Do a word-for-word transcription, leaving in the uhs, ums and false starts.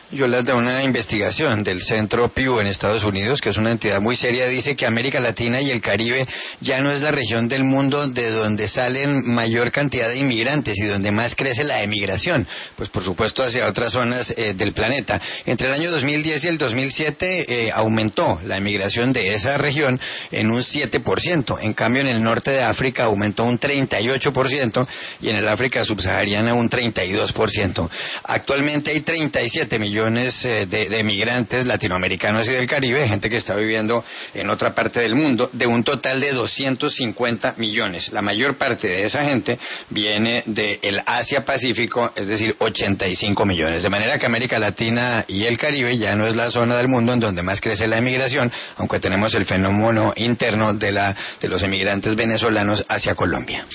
Yo las de una investigación del Centro Pew en Estados Unidos, que es una entidad muy seria, dice que América Latina y el Caribe ya no es la región del mundo de donde salen mayor cantidad de inmigrantes y donde más crece la emigración, pues por supuesto hacia otras zonas eh, del planeta. Entre el año dos mil diez y el dos mil siete eh, aumentó la emigración de esa región en un siete por ciento. En cambio, en el norte de África aumentó un treinta y ocho por ciento y en el África subsahariana un treinta y dos por ciento. Actualmente hay treinta y siete millones de, de migrantes latinoamericanos y del Caribe, gente que está viviendo en otra parte del mundo, de un total de doscientos cincuenta millones. La mayor parte de esa gente viene del Asia-Pacífico, es decir, ochenta y cinco millones. De manera que América Latina y el Caribe ya no es la zona del mundo en donde más crece la emigración, aunque tenemos el fenómeno interno de, la, de los emigrantes venezolanos hacia Colombia.